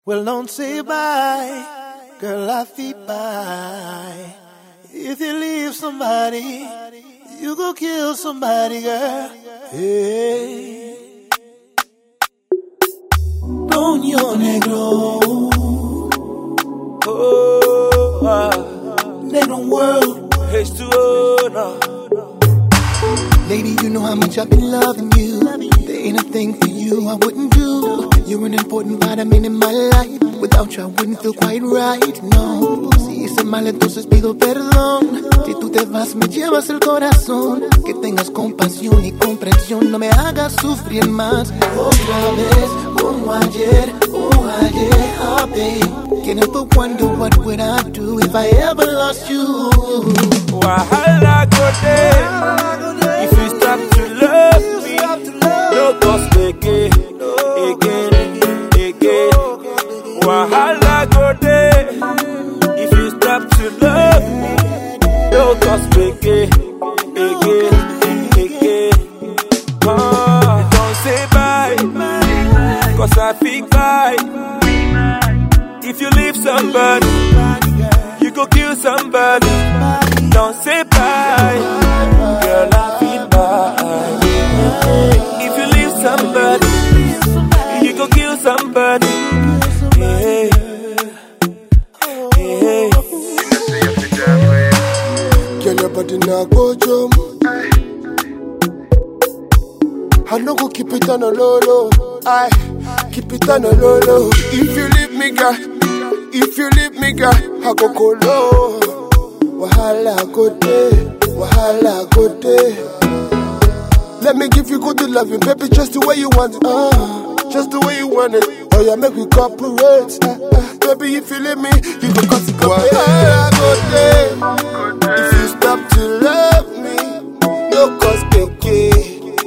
Well, don't say bye, girl, I feel bye. If you leave somebody, you go kill somebody, girl. Hey. Coño negro. Negro world. H2O, no. Lady, you know how much I've been loving you. There ain't a thing for you I wouldn't do. You're an important vitamin in my life. Without you I wouldn't feel quite right, no. Si hice mal entonces pido perdón. Si tú te vas me llevas el corazón. Que tengas compasión y comprensión. No me hagas sufrir más. Otra vez, como ayer, oh babe. Can't help but wonder what would I do if I ever lost you. Wahala go there. If you stop to love me, no cost again. Wahala go there. If you stop to love me, no cost again. Don't say bye, cause I feel bye. If you leave somebody, you go kill somebody. Don't say bye, girl, I feel bad. If you leave somebody, you go kill somebody. Yeah. Girl, your body now go jump. I no go keep it on a low. I keep it on a low. If you leave me, girl, I go low. Wahala go day. Let me give you good loving, baby, just the way you want it. Just the way you want it. Oh yeah, make we cooperate. Baby, if you leave me, you go cut it. Wahala go day. If you stop to love me, no cause again.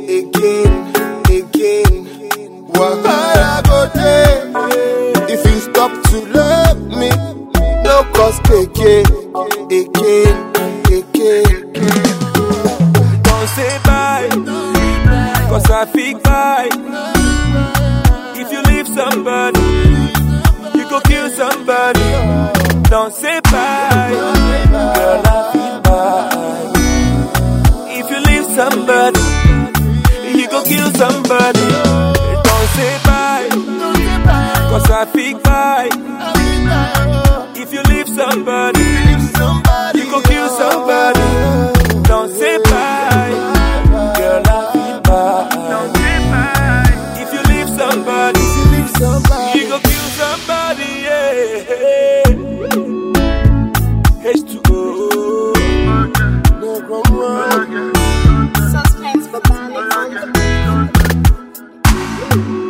Wahala go day. If you stop to love me, no cause again. Don't say bye, cause I feel bye. If you leave somebody, you go kill somebody. Don't say bye, girl, I feel bad. If you leave somebody, you go kill somebody. Don't say bye, cause I feel bye. If you leave somebody, you go kill somebody. Don't say bye, girl, I feel bad. If you leave somebody, you go kill somebody, yeah. H2O. Suspense for balance.